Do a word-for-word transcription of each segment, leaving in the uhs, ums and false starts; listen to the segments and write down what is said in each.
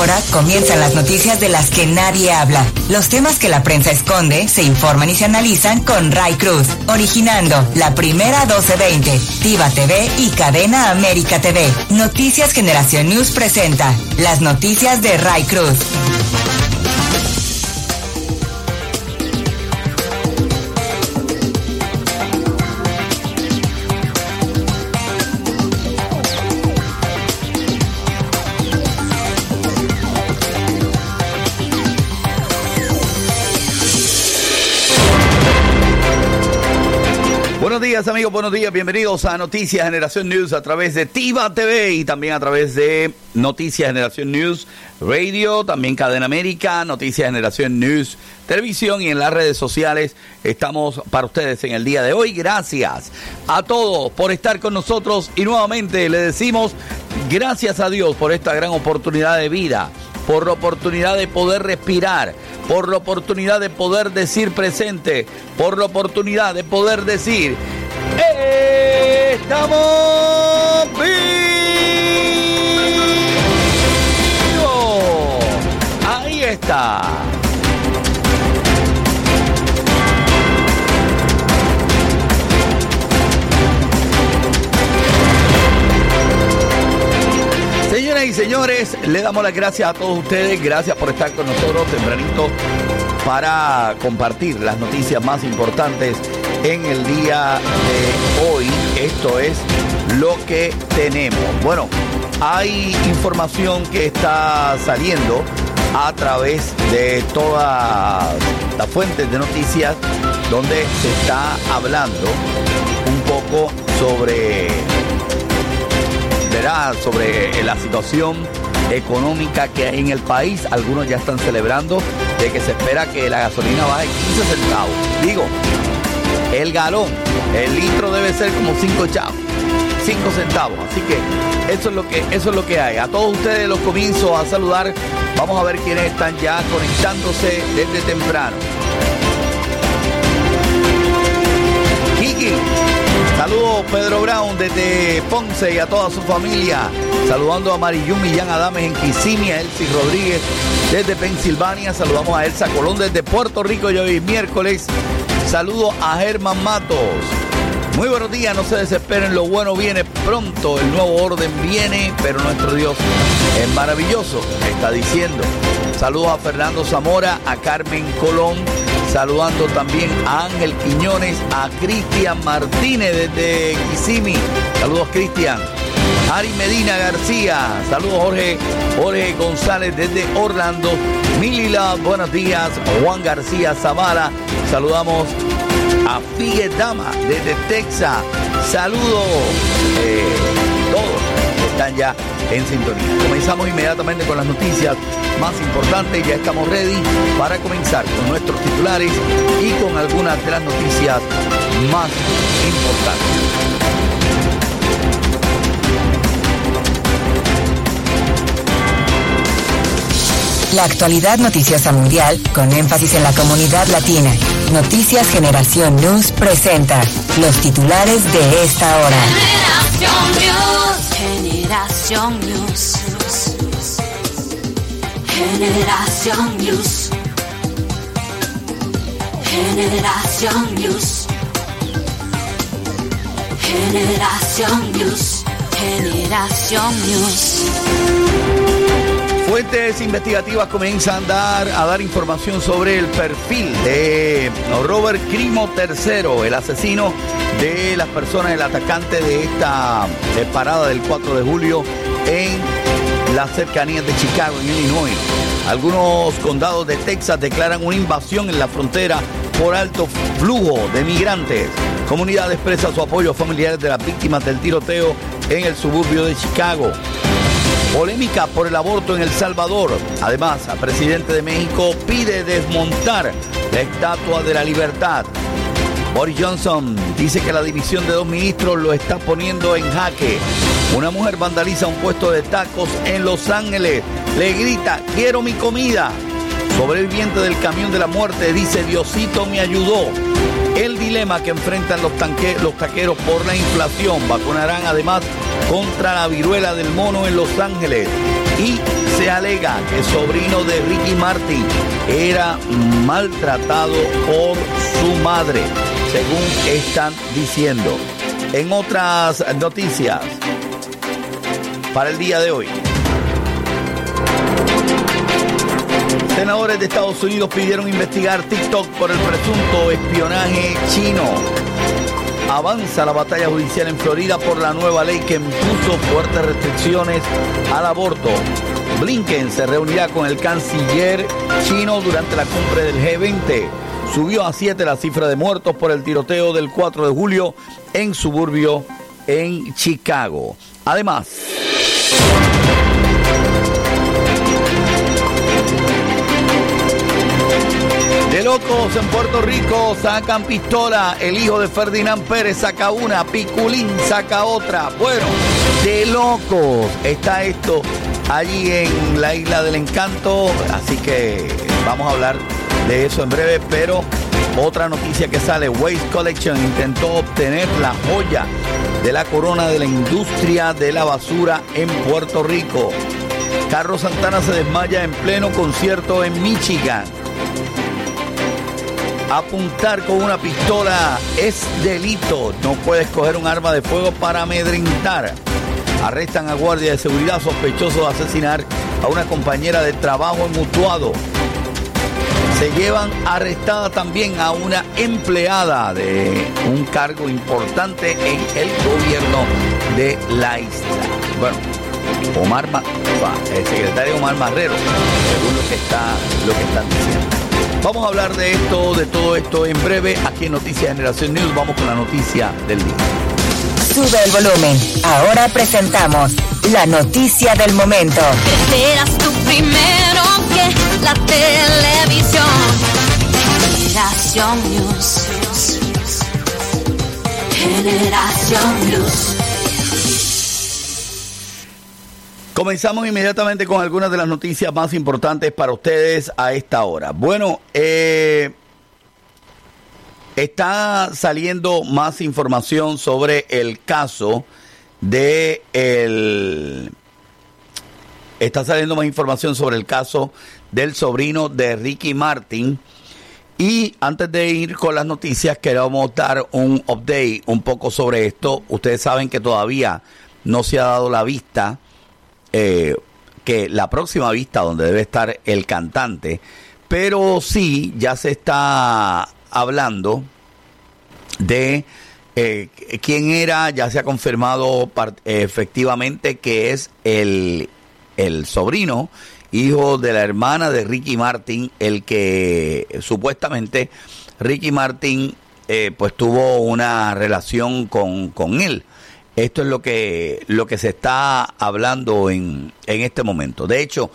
hora comienzan las noticias de las que nadie habla. Los temas que la prensa esconde se informan y se analizan con Ray Cruz, originando La Primera doce veinte, Tiva T V y Cadena América T V. Noticias Generación News presenta las noticias de Ray Cruz. Buenos días, amigos, buenos días, bienvenidos a Noticias Generación News a través de Tiva T V y también a través de Noticias Generación News Radio, también Cadena América, Noticias Generación News Televisión y en las redes sociales. Estamos para ustedes en el día de hoy. Gracias a todos por estar con nosotros y nuevamente le decimos gracias a Dios por esta gran oportunidad de vida, por la oportunidad de poder respirar, por la oportunidad de poder decir presente, por la oportunidad de poder decir ¡estamos vivos! Ahí está. Señoras y señores, le damos las gracias a todos ustedes, gracias por estar con nosotros tempranito para compartir las noticias más importantes en el día de hoy. Esto es lo que tenemos. Bueno, hay información que está saliendo a través de todas las fuentes de noticias donde se está hablando un poco sobre... verá, sobre la situación económica que hay en el país. Algunos ya están celebrando de que se espera que la gasolina baje quince centavos. Digo, el galón, el litro debe ser como cinco chavos, cinco centavos. Así que eso es lo que eso es lo que hay. A todos ustedes los comienzo a saludar. Vamos a ver quiénes están ya conectándose desde temprano. Kiki. Saludos Pedro Brown desde Ponce y a toda su familia. Saludando a Mariyun Millán Adames en Kissimmee, a Elsie Rodríguez desde Pensilvania. Saludamos a Elsa Colón desde Puerto Rico y hoy miércoles. Saludos a Germán Matos. Muy buenos días, no se desesperen, lo bueno viene pronto, el nuevo orden viene, pero nuestro Dios es maravilloso, está diciendo. Saludos a Fernando Zamora, a Carmen Colón. Saludando también a Ángel Quiñones, a Cristian Martínez desde Kissimmee. Saludos, Cristian. Ari Medina García. Saludos, Jorge, Jorge González desde Orlando. Milila, buenos días. Juan García Zavala. Saludamos a Figue Dama desde Texas. Saludos. Eh, todos están ya en sintonía. Comenzamos inmediatamente con las noticias más importantes. Ya estamos ready para comenzar con nuestros titulares y con algunas de las noticias más importantes. La actualidad noticiosa mundial con énfasis en la comunidad latina. Noticias Generación News presenta los titulares de esta hora. Generación News. Generación News. Generación News. Generación News. Generación News. Fuentes investigativas comienzan a dar, a dar información sobre el perfil de Robert Crimo tercero, el asesino de las personas, el atacante de esta de parada del cuatro de julio en las cercanías de Chicago, en Illinois. Algunos condados de Texas declaran una invasión en la frontera por alto flujo de migrantes. Comunidad expresa su apoyo a familiares de las víctimas del tiroteo en el suburbio de Chicago. Polémica por el aborto en El Salvador. Además, el presidente de México pide desmontar la Estatua de la Libertad. Boris Johnson dice que la división de dos ministros lo está poniendo en jaque. Una mujer vandaliza un puesto de tacos en Los Ángeles. Le grita, quiero mi comida. Sobreviviente del camión de la muerte dice, Diosito me ayudó. El dilema que enfrentan los, tanque, los taqueros por la inflación. Vacunarán además contra la viruela del mono en Los Ángeles. y se alega que el sobrino de Ricky Martin era maltratado por su madre, según están diciendo. En otras noticias, para el día de hoy, senadores de Estados Unidos pidieron investigar TikTok por el presunto espionaje chino. Avanza la batalla judicial en Florida por la nueva ley que impuso fuertes restricciones al aborto. Blinken se reunirá con el canciller chino durante la cumbre del G veinte. Subió a siete la cifra de muertos por el tiroteo del cuatro de julio en suburbio en Chicago. Además, de locos en Puerto Rico sacan pistola. El hijo de Ferdinand Pérez saca una, Piculín saca otra. Bueno, de locos está esto allí en la Isla del Encanto. Así que vamos a hablar de eso en breve. Pero otra noticia que sale: Waste Collection intentó obtener la joya de la corona de la industria de la basura en Puerto Rico. Carlos Santana se desmaya en pleno concierto en Michigan. Apuntar con una pistola es delito. No puedes coger un arma de fuego para amedrentar. Arrestan a guardia de seguridad sospechoso de asesinar a una compañera de trabajo en Utuado. Se llevan arrestada también a una empleada de un cargo importante en el gobierno de la isla. Bueno, Omar, el secretario Omar Marrero, según lo que está, lo que están diciendo. Vamos a hablar de esto, de todo esto en breve, aquí en Noticias Generación News. Vamos con la noticia del día. Sube el volumen. Ahora presentamos la noticia del momento. Serás tú primero que la televisión. Generación News. Generación News. Comenzamos inmediatamente con algunas de las noticias más importantes para ustedes a esta hora. Bueno, eh, está saliendo más información sobre el caso de el... Está saliendo más información sobre el caso del sobrino de Ricky Martin. Y antes de ir con las noticias, queremos dar un update un poco sobre esto. Ustedes saben que todavía no se ha dado la vista. Eh, que la próxima vista donde debe estar el cantante, pero sí ya se está hablando de eh, quién era. Ya se ha confirmado part- efectivamente que es el, el sobrino, hijo de la hermana de Ricky Martin, el que supuestamente Ricky Martin eh, pues tuvo una relación con, con él. Esto es lo que lo que se está hablando en, en este momento. De hecho,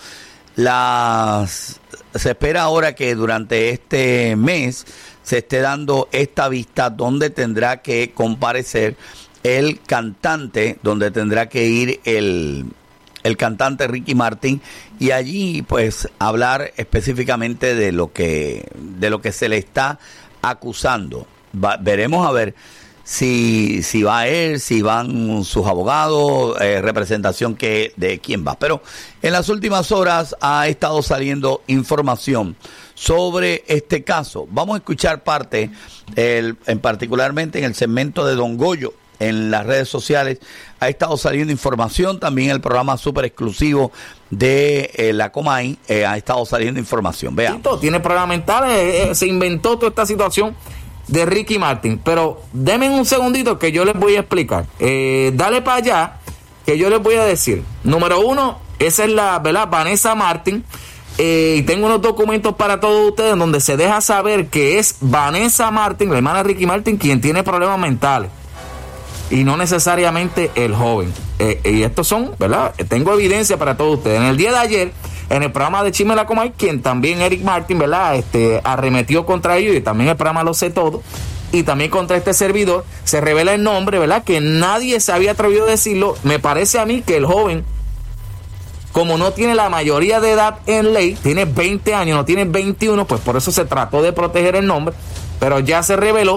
las, se espera ahora que durante este mes se esté dando esta vista donde tendrá que comparecer el cantante, donde tendrá que ir el, el cantante Ricky Martin, y allí pues hablar específicamente de lo que, de lo que se le está acusando. Va, veremos a ver Si, si va él, si van sus abogados, eh, representación que de quién va. Pero en las últimas horas ha estado saliendo información sobre este caso. Vamos a escuchar parte, el, en particularmente en el segmento de Don Goyo, en las redes sociales. Ha estado saliendo información, también el programa súper exclusivo de eh, la Comay, eh, ha estado saliendo información. Vean. Tiene problemas mentales, eh, eh, se inventó toda esta situación de Ricky Martin, pero denme un segundito que yo les voy a explicar. Eh, dale para allá que yo les voy a decir. Número uno, esa es la, ¿verdad? Vanessa Martin. Eh, y tengo unos documentos para todos ustedes donde se deja saber que es Vanessa Martin, la hermana de Ricky Martin, quien tiene problemas mentales y no necesariamente el joven. Eh, y estos son, ¿verdad? Tengo evidencia para todos ustedes. En el día de ayer, en el programa de Chisme La Comay, quien también Eric Martin, ¿verdad? Este, arremetió contra ellos, y también el programa Lo Sé Todo, y también contra este servidor, se revela el nombre, ¿verdad? Que nadie se había atrevido a decirlo. Me parece a mí que el joven, como no tiene la mayoría de edad en ley, tiene veinte años, no tiene veintiuno, pues por eso se trató de proteger el nombre, pero ya se reveló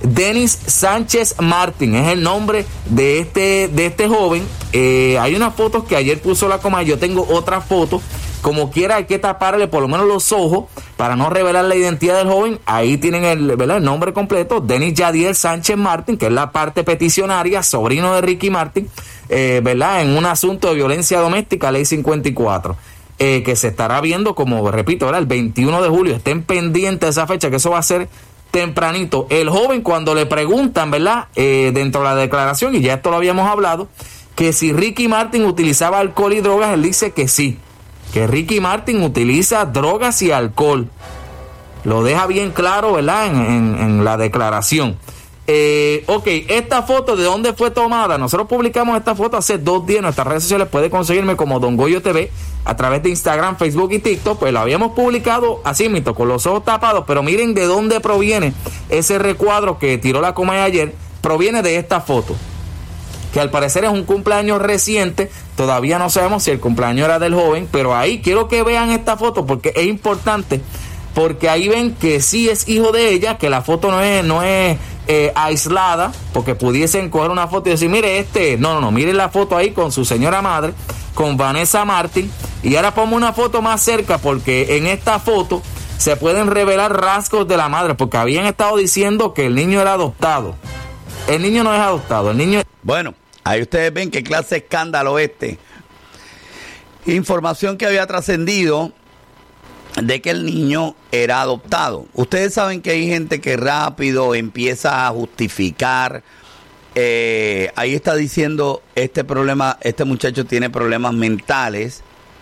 Denis Sánchez Martín es el nombre de este, de este joven. Eh, hay unas fotos que ayer puso la Comay, yo tengo otras fotos. Como quiera, hay que taparle por lo menos los ojos para no revelar la identidad del joven. Ahí tienen el, ¿verdad?, el nombre completo, Denis Yadiel Sánchez Martín, que es la parte peticionaria, sobrino de Ricky Martin, eh, ¿verdad?, en un asunto de violencia doméstica, ley cincuenta y cuatro, eh, que se estará viendo, como repito, ¿verdad?, el veintiuno de julio. Estén pendientes de esa fecha, que eso va a ser tempranito. El joven, cuando le preguntan, ¿verdad?, eh, dentro de la declaración, y ya esto lo habíamos hablado, que si Ricky Martin utilizaba alcohol y drogas, él dice que sí, que Ricky Martin utiliza drogas y alcohol. Lo deja bien claro, ¿verdad?, en, en, en la declaración. Eh, ok, esta foto, ¿de dónde fue tomada? Nosotros publicamos esta foto hace dos días en nuestras redes sociales. Puede conseguirme como Don Goyo T V a través de Instagram, Facebook y TikTok. Pues lo habíamos publicado así mismo, con los ojos tapados. Pero miren de dónde proviene ese recuadro que tiró la Comay ayer. Proviene de esta foto, que al parecer es un cumpleaños reciente. Todavía no sabemos si el cumpleaños era del joven, pero ahí quiero que vean esta foto porque es importante, porque ahí ven que sí es hijo de ella, que la foto no es, no es eh, aislada, porque pudiesen coger una foto y decir, mire este, no, no, no, miren la foto ahí con su señora madre, con Vanessa Martin. Y ahora pongo una foto más cerca, porque en esta foto se pueden revelar rasgos de la madre, porque habían estado diciendo que el niño era adoptado. El niño no es adoptado, el niño... Bueno, ahí ustedes ven qué clase de escándalo este. Información que había trascendido de que el niño era adoptado. Ustedes saben que hay gente que rápido empieza a justificar. Eh, ahí está diciendo, este problema, este muchacho tiene problemas mentales.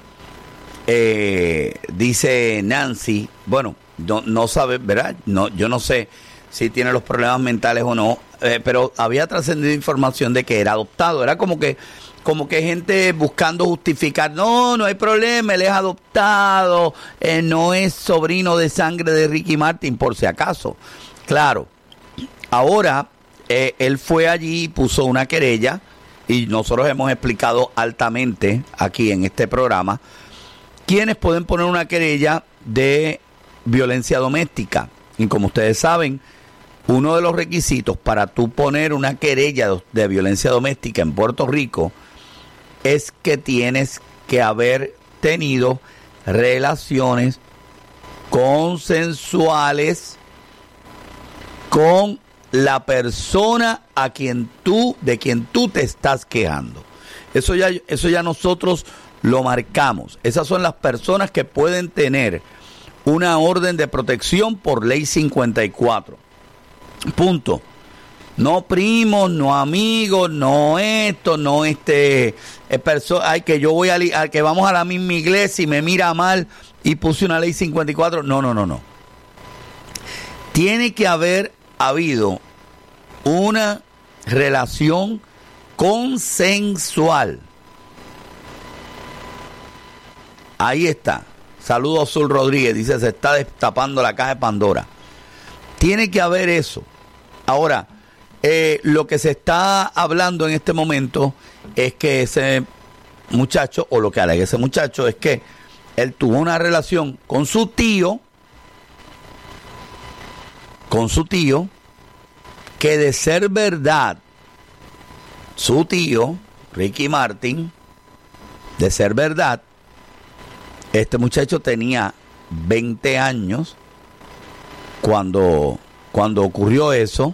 Eh, dice Nancy, bueno, no, no sabe, ¿verdad? No, yo no sé si tiene los problemas mentales o no, eh, pero había trascendido información de que era adoptado. Era como que como que gente buscando justificar, no, no hay problema, él es adoptado, eh, no es sobrino de sangre de Ricky Martin, por si acaso. Claro, ahora eh, él fue allí y puso una querella, y nosotros hemos explicado altamente aquí en este programa quiénes pueden poner una querella de violencia doméstica. Y como ustedes saben, uno de los requisitos para tú poner una querella de violencia doméstica en Puerto Rico es que tienes que haber tenido relaciones consensuales con la persona a quien tú, de quien tú te estás quejando. Eso ya, eso ya nosotros lo marcamos. Esas son las personas que pueden tener una orden de protección por ley cincuenta y cuatro. Punto. No primos, no amigos, no esto, no este, eh, perso- ay, que yo voy a, li- a que vamos a la misma iglesia y me mira mal y puse una ley cincuenta y cuatro. No, no, no, no. Tiene que haber habido una relación consensual. Ahí está. Saludos a Azul Rodríguez, dice, se está destapando la caja de Pandora. Tiene que haber eso. Ahora, eh, lo que se está hablando en este momento es que ese muchacho, o lo que alega ese muchacho, es que él tuvo una relación con su tío, con su tío, que de ser verdad, su tío, Ricky Martin, de ser verdad, este muchacho tenía veinte años cuando, cuando ocurrió eso.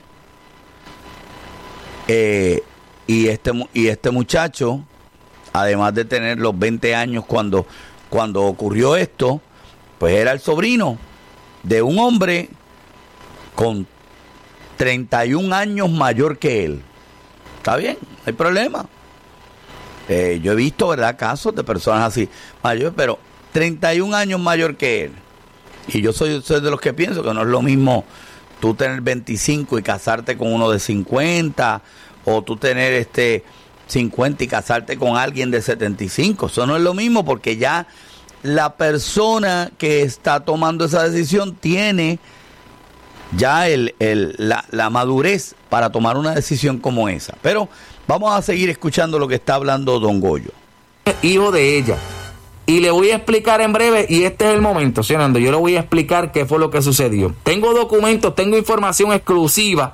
Eh, y este y este muchacho, además de tener los veinte años cuando, cuando ocurrió esto, pues era el sobrino de un hombre con treinta y un años mayor que él. Está bien, no hay problema. Eh, yo he visto, ¿verdad?, casos de personas así mayores, pero treinta y un años mayor que él. Y yo soy, soy de los que pienso que no es lo mismo tú tener veinticinco y casarte con uno de cincuenta, o tú tener este cincuenta y casarte con alguien de setenta y cinco. Eso no es lo mismo, porque ya la persona que está tomando esa decisión tiene ya el, el, la, la madurez para tomar una decisión como esa. Pero vamos a seguir escuchando lo que está hablando Don Goyo. Hijo de ella. Y le voy a explicar en breve, y este es el momento, señor Nando, yo le voy a explicar qué fue lo que sucedió. Tengo documentos, tengo información exclusiva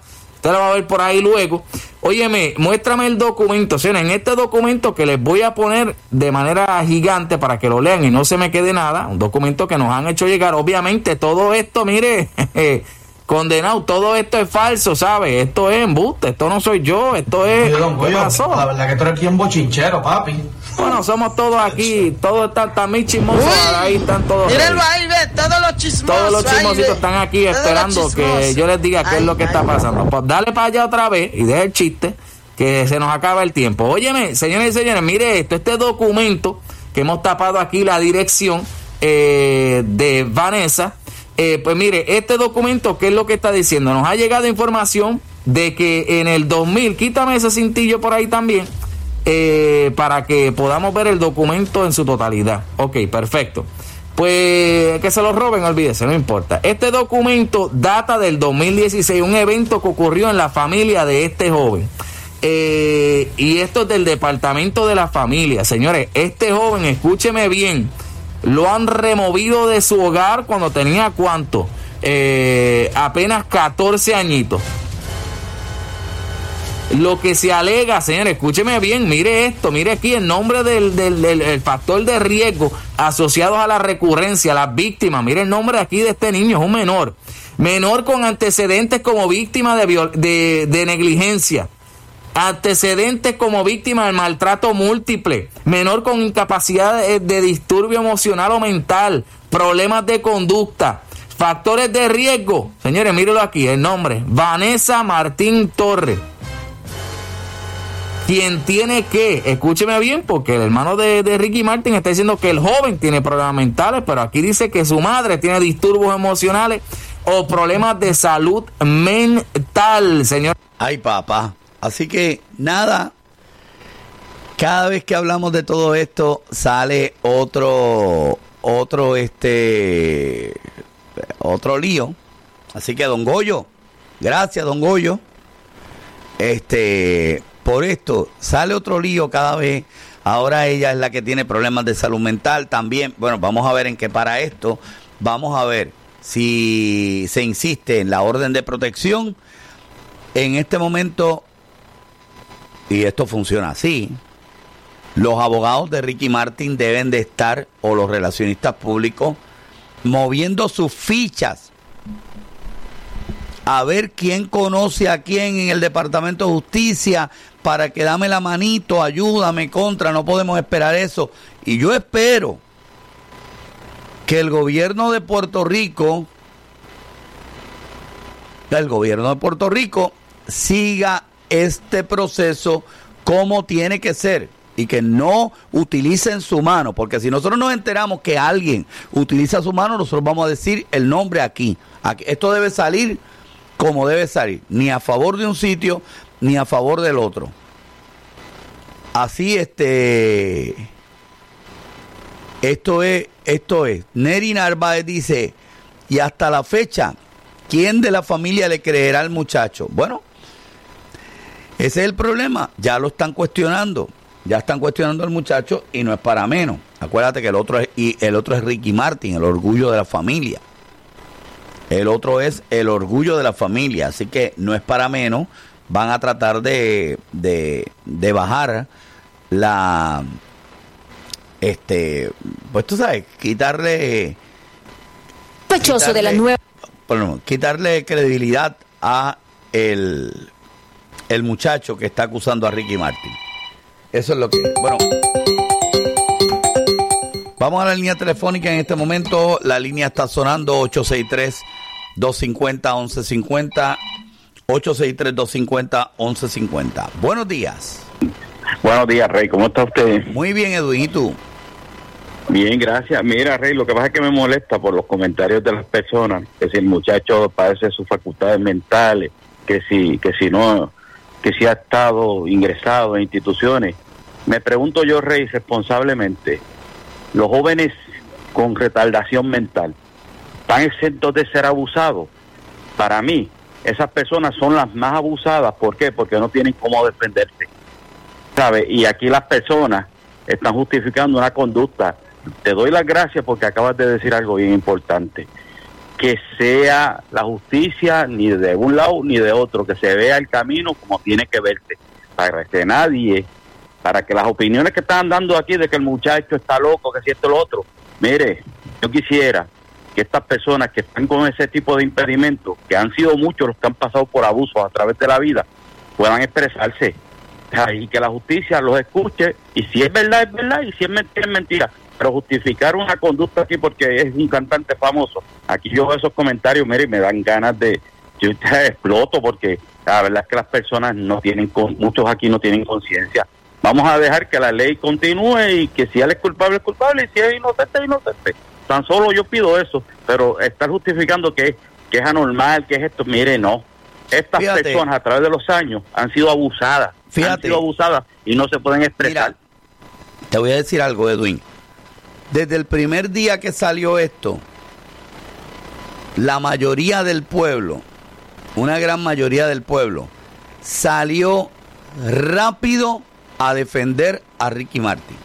Usted lo va a ver por ahí luego. Óyeme, muéstrame el documento. O sea, en este documento que les voy a poner de manera gigante para que lo lean y no se me quede nada, un documento que nos han hecho llegar. Obviamente todo esto, mire, condenado, todo esto es falso, ¿sabes? Esto es embuste, esto no soy yo, esto es... Oye, don Goyo, la verdad que tú eres aquí un bochinchero, papi. Bueno, somos todos aquí, todos están también chismosos, ahí están todos. Mírenlo ahí, ve, todos los chismosos. Todos los chismositos ahí, están aquí todos esperando que yo les diga qué ay, es lo que ay, está ay. pasando. Pues dale para allá otra vez y deja el chiste, que se nos acaba el tiempo. Óyeme, señores y señores, mire esto, este documento que hemos tapado aquí la dirección eh, de Vanessa. Eh, pues mire, este documento, ¿qué es lo que está diciendo? Nos ha llegado información de que en el dos mil, quítame ese cintillo por ahí también, eh, para que podamos ver el documento en su totalidad. Ok, perfecto. Pues que se lo roben, olvídese, no importa. Este documento data del dos mil dieciséis, un evento que ocurrió en la familia de este joven. Eh, y esto es del Departamento de la Familia. Señores, este joven, escúcheme bien, lo han removido de su hogar cuando tenía, ¿cuánto? Eh, apenas catorce añitos. Lo que se alega, señores, escúcheme bien, mire esto, mire aquí el nombre del, del, del el factor de riesgo asociados a la recurrencia, a las víctimas. Mire el nombre aquí de este niño, es un menor. Menor con antecedentes como víctima de, viol- de, de negligencia. Antecedentes como víctima del maltrato múltiple, menor con incapacidad de, de disturbio emocional o mental, problemas de conducta, factores de riesgo. Señores, mírenlo aquí, el nombre, Vanessa Martín Torres. Quien tiene que, escúcheme bien, porque el hermano de, de Ricky Martin está diciendo que el joven tiene problemas mentales, pero aquí dice que su madre tiene disturbios emocionales o problemas de salud mental, señor. Ay, papá. Así que nada, cada vez que hablamos de todo esto sale otro, otro, este, otro lío. Así que don Goyo, gracias don Goyo, este, por esto sale otro lío cada vez. Ahora ella es la que tiene problemas de salud mental también. Bueno, vamos a ver en qué para esto. Vamos a ver si se insiste en la orden de protección. En este momento, y esto funciona así, los abogados de Ricky Martin deben de estar, o los relacionistas públicos, moviendo sus fichas a ver quién conoce a quién en el Departamento de Justicia para que dame la manito, ayúdame, contra, no podemos esperar eso. Y yo espero que el gobierno de Puerto Rico, el gobierno de Puerto Rico siga este proceso como tiene que ser y que no utilicen su mano, porque si nosotros nos enteramos que alguien utiliza su mano, nosotros vamos a decir el nombre aquí. Aquí esto debe salir como debe salir, ni a favor de un sitio ni a favor del otro. Así este esto es esto es Neri Narváez dice, y hasta la fecha, ¿quién de la familia le creerá al muchacho? Bueno, ese es el problema, ya lo están cuestionando, ya están cuestionando al muchacho y no es para menos. Acuérdate que el otro es, y el otro es Ricky Martin, el orgullo de la familia. El otro es el orgullo de la familia, así que no es para menos. Van a tratar de, de, de bajar la, este, pues tú sabes, quitarle, Sospechoso quitarle de la nueva. bueno, quitarle credibilidad a el el muchacho que está acusando a Ricky Martin. Eso es lo que... Bueno, vamos a la línea telefónica en este momento. La línea está sonando ocho seis tres, dos cinco cero, once cincuenta. ocho seis tres, dos cinco cero, once cincuenta. Buenos días. Buenos días, Rey. ¿Cómo está usted? Muy bien, Edwin. ¿Y tú? Bien, gracias. Mira, Rey, lo que pasa es que me molesta por los comentarios de las personas, que si el muchacho padece sus facultades mentales, que si, que si no... que si ha estado ingresado en instituciones. Me pregunto yo, Rey, responsablemente, los jóvenes con retardación mental, ¿están exentos de ser abusados? Para mí, esas personas son las más abusadas. ¿Por qué? Porque no tienen cómo defenderse, ¿sabe? Y aquí las personas están justificando una conducta. Te doy las gracias porque acabas de decir algo bien importante, que sea la justicia ni de un lado ni de otro, que se vea el camino como tiene que verse, para que nadie, para que las opiniones que están dando aquí de que el muchacho está loco, que si esto lo otro, mire, yo quisiera que estas personas que están con ese tipo de impedimentos, que han sido muchos los que han pasado por abusos a través de la vida, puedan expresarse, y que la justicia los escuche, y si es verdad, es verdad, y si es mentira, es mentira. Pero justificar una conducta aquí porque es un cantante famoso, aquí yo veo esos comentarios, mire, me dan ganas de, yo exploto, porque la verdad es que las personas no tienen, muchos aquí no tienen conciencia. Vamos a dejar que la ley continúe y que si él es culpable, es culpable, y si es inocente, es inocente. Tan solo yo pido eso, pero estar justificando que, que es anormal, que es esto, mire, no. Estas Fíjate. personas a través de los años han sido abusadas, Fíjate. han sido abusadas y no se pueden expresar. Mira, te voy a decir algo, Edwin. Desde el primer día que salió esto, la mayoría del pueblo, una gran mayoría del pueblo, salió rápido a defender a Ricky Martin.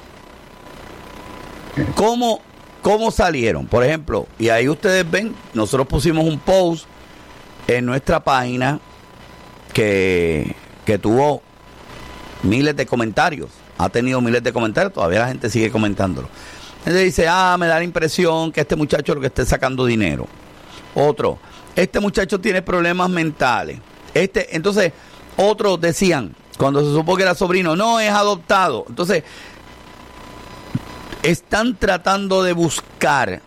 ¿Cómo, cómo salieron? Por ejemplo, y ahí ustedes ven, nosotros pusimos un post en nuestra página que, que tuvo miles de comentarios, ha tenido miles de comentarios, todavía la gente sigue comentándolo. Entonces dice, ah, me da la impresión que este muchacho lo que esté sacando dinero. Otro, este muchacho tiene problemas mentales. Este, entonces, otros decían, cuando se supo que era sobrino, no, es adoptado. Entonces, están tratando de buscar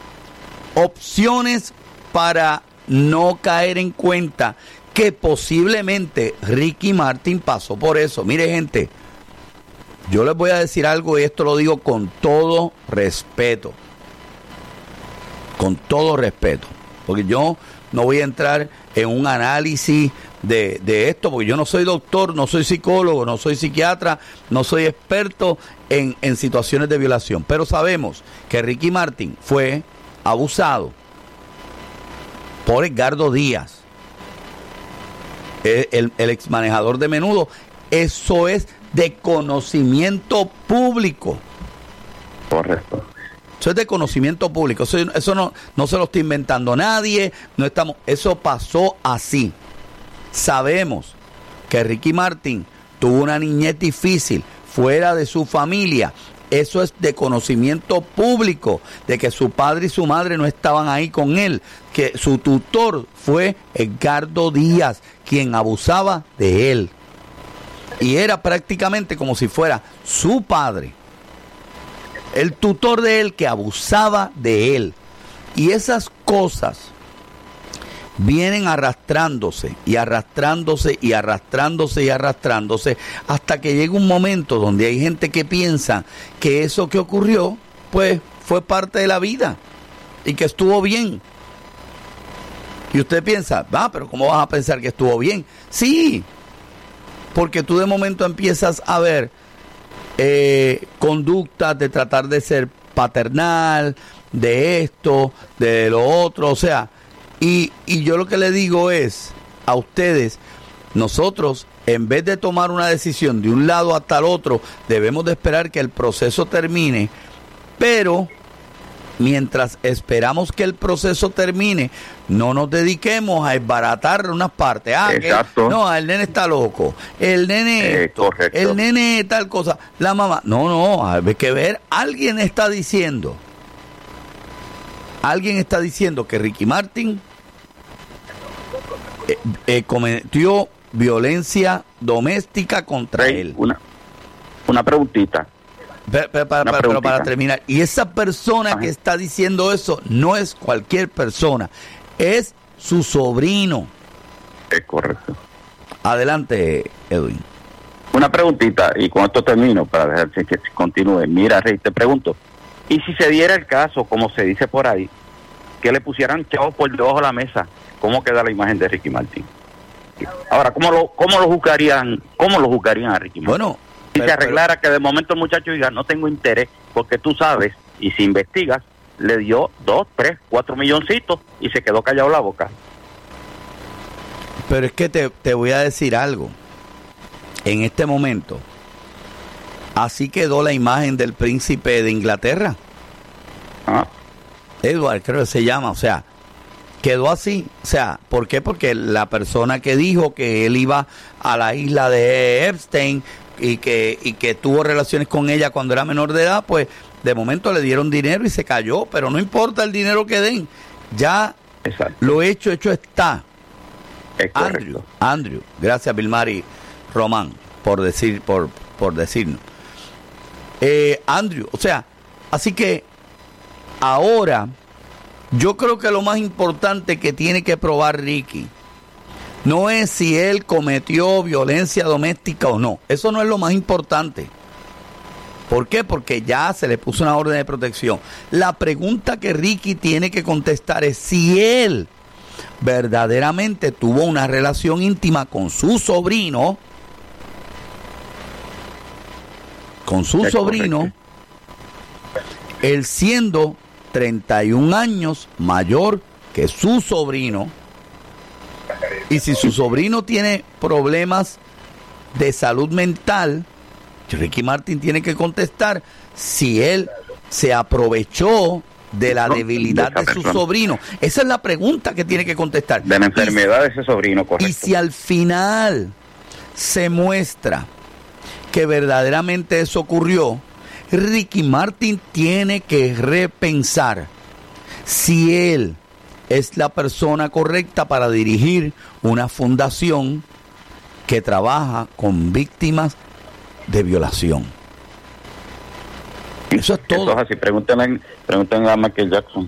opciones para no caer en cuenta que posiblemente Ricky Martin pasó por eso. Mire, gente, yo les voy a decir algo y esto lo digo con todo respeto. Con todo respeto. Porque yo no voy a entrar en un análisis de, de esto, porque yo no soy doctor, no soy psicólogo, no soy psiquiatra, no soy experto en, en situaciones de violación. Pero sabemos que Ricky Martin fue abusado por Edgardo Díaz, el, el, el ex manejador de Menudo. Eso es de conocimiento público. Correcto. Eso es de conocimiento público. Eso, eso no, no se lo está inventando nadie. No estamos. Eso pasó así. Sabemos que Ricky Martin tuvo una niñez difícil fuera de su familia. Eso es de conocimiento público, de que su padre y su madre no estaban ahí con él, que su tutor fue Edgardo Díaz, quien abusaba de él. Y era prácticamente como si fuera su padre, el tutor de él que abusaba de él. Y esas cosas vienen arrastrándose y arrastrándose y arrastrándose y arrastrándose hasta que llega un momento donde hay gente que piensa que eso que ocurrió pues fue parte de la vida y que estuvo bien. Y usted piensa, ah, pero ¿cómo vas a pensar que estuvo bien? Sí, porque tú de momento empiezas a ver eh, conductas de tratar de ser paternal, de esto, de lo otro, o sea, y, y yo lo que le digo es a ustedes, nosotros en vez de tomar una decisión de un lado hasta el otro, debemos de esperar que el proceso termine, pero mientras esperamos que el proceso termine, no nos dediquemos a desbaratar unas partes. Ah, Exacto. Que, no, el nene está loco, el nene eh, esto, correcto. el nene tal cosa, la mamá. No, no, hay que ver, alguien está diciendo, alguien está diciendo que Ricky Martin eh, eh, cometió violencia doméstica contra Rey, él. Una, una preguntita. Pero, pero, para, para, pero para terminar, y esa persona Ajá. que está diciendo eso no es cualquier persona, es su sobrino. Es correcto. Adelante, Edwin. Una preguntita, y con esto termino para dejar que continúe. Mira, Rey, te pregunto, ¿y si se diera el caso, como se dice por ahí, que le pusieran chavos por debajo de la mesa? ¿Cómo queda la imagen de Ricky Martin? Ahora, ¿cómo lo, cómo lo juzgarían, cómo lo juzgarían a Ricky Martin? Bueno, si se arreglara que de momento el muchacho diga, no tengo interés, porque tú sabes, y si investigas, le dio dos, tres, cuatro milloncitos y se quedó callado la boca. Pero es que te, te voy a decir algo. En este momento, así quedó la imagen del príncipe de Inglaterra. Ah. Edward, creo que se llama, o sea, quedó así. O sea, ¿por qué? Porque la persona que dijo que él iba a la isla de Epstein y que, y que tuvo relaciones con ella cuando era menor de edad, pues de momento le dieron dinero y se cayó, pero no importa el dinero que den, ya Exacto. lo hecho, hecho está. Es Andrew, Andrew, gracias Vilmari Román por decir, por, por decirnos. Eh, Andrew, o sea, así que ahora yo creo que lo más importante que tiene que probar Ricky no es si él cometió violencia doméstica o no. Eso no es lo más importante. ¿Por qué? Porque ya se le puso una orden de protección. La pregunta que Ricky tiene que contestar es si él verdaderamente tuvo una relación íntima con su sobrino, con su es sobrino, correcto. Él siendo treinta y un años mayor que su sobrino, y si su sobrino tiene problemas de salud mental, Ricky Martin tiene que contestar si él se aprovechó de la debilidad de su sobrino. Esa es la pregunta que tiene que contestar. De la enfermedad de ese sobrino, correcto. Y si al final se muestra que verdaderamente eso ocurrió, Ricky Martin tiene que repensar si él es la persona correcta para dirigir una fundación que trabaja con víctimas de violación. Eso es todo. Eso es así. Pregúntenle, pregúntenle a Michael Jackson.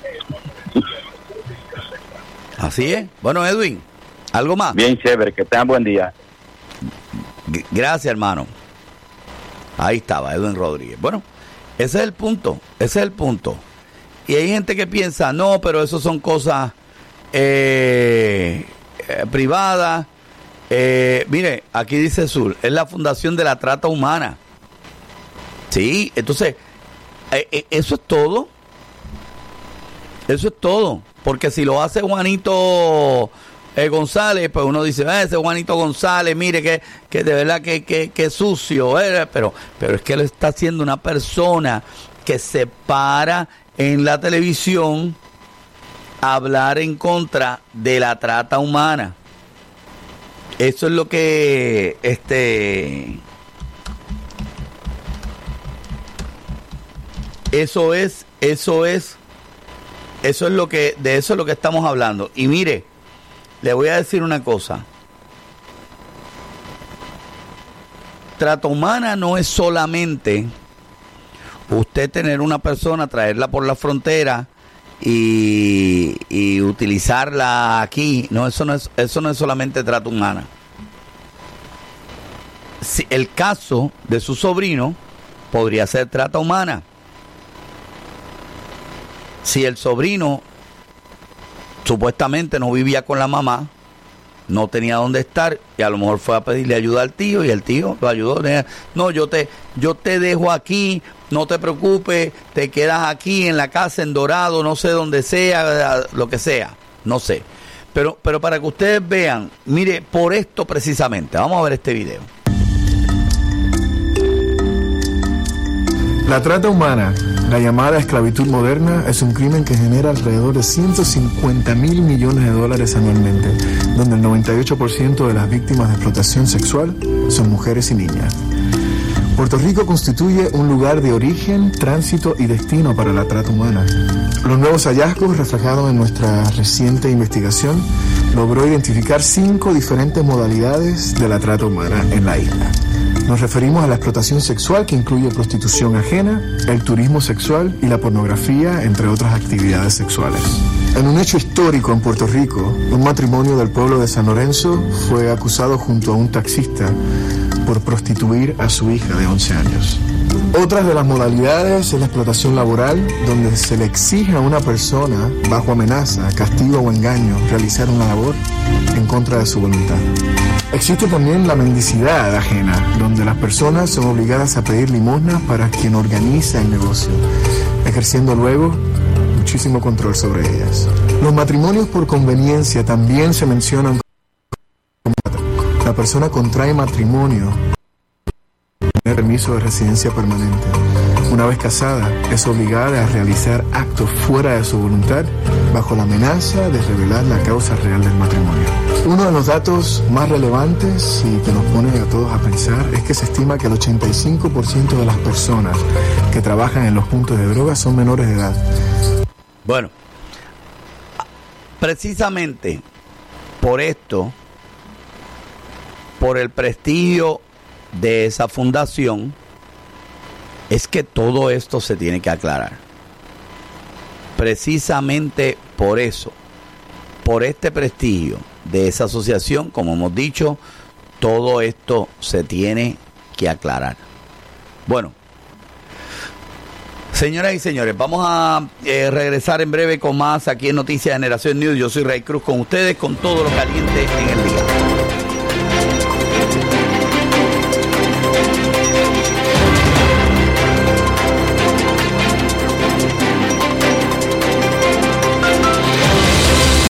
Así es. Bueno, Edwin, ¿algo más? Bien chévere, que tengan buen día. G- Gracias, hermano. Ahí estaba, Edwin Rodríguez. Bueno, ese es el punto, ese es el punto. Y hay gente que piensa, no, pero eso son cosas eh, eh, privadas. Eh, mire, aquí dice Sur, es la Fundación de la Trata Humana. Sí, entonces, eh, eh, eso es todo. Eso es todo. Porque si lo hace Juanito eh, González, pues uno dice, ah, ese Juanito González, mire que, que de verdad que, que, que sucio. Eh, pero, pero es que lo está haciendo una persona que se para en la televisión a hablar en contra de la trata humana. Eso es lo que este eso es eso es eso es lo que de eso es lo que estamos hablando. Y mire, le voy a decir una cosa. Trata humana no es solamente usted tener una persona, traerla por la frontera y, y utilizarla aquí. No, eso no es, eso no es solamente trata humana. Si el caso de su sobrino podría ser trata humana. Si el sobrino supuestamente no vivía con la mamá, no tenía dónde estar y a lo mejor fue a pedirle ayuda al tío y el tío lo ayudó. No, yo te, yo te dejo aquí, no te preocupes, te quedas aquí en la casa en Dorado, no sé dónde sea, lo que sea, no sé. Pero, pero para que ustedes vean, mire, por esto precisamente, vamos a ver este video. La trata humana, la llamada esclavitud moderna, es un crimen que genera alrededor de ciento cincuenta mil millones de dólares anualmente, donde el noventa y ocho por ciento de las víctimas de explotación sexual son mujeres y niñas. Puerto Rico constituye un lugar de origen, tránsito y destino para la trata humana. Los nuevos hallazgos reflejados en nuestra reciente investigación logró identificar cinco diferentes modalidades de la trata humana en la isla. Nos referimos a la explotación sexual, que incluye prostitución ajena, el turismo sexual y la pornografía, entre otras actividades sexuales. En un hecho histórico en Puerto Rico, un matrimonio del pueblo de San Lorenzo fue acusado junto a un taxista por prostituir a su hija de once años. Otras de las modalidades es la explotación laboral, donde se le exige a una persona, bajo amenaza, castigo o engaño, realizar una labor en contra de su voluntad. Existe también la mendicidad ajena, donde las personas son obligadas a pedir limosnas para quien organiza el negocio, ejerciendo luego muchísimo control sobre ellas. Los matrimonios por conveniencia también se mencionan como la persona contrae matrimonio tener permiso de residencia permanente. Una vez casada, es obligada a realizar actos fuera de su voluntad bajo la amenaza de revelar la causa real del matrimonio. Uno de los datos más relevantes y que nos pone a todos a pensar es que se estima que el ochenta y cinco por ciento de las personas que trabajan en los puntos de droga son menores de edad. Bueno, precisamente por esto, por el prestigio de esa fundación, es que todo esto se tiene que aclarar. Precisamente por eso, por este prestigio de esa asociación, como hemos dicho, todo esto se tiene que aclarar. Bueno, señoras y señores, vamos a eh, regresar en breve con más aquí en Noticias Generación News. Yo soy Ray Cruz con ustedes, con todo lo caliente en el día.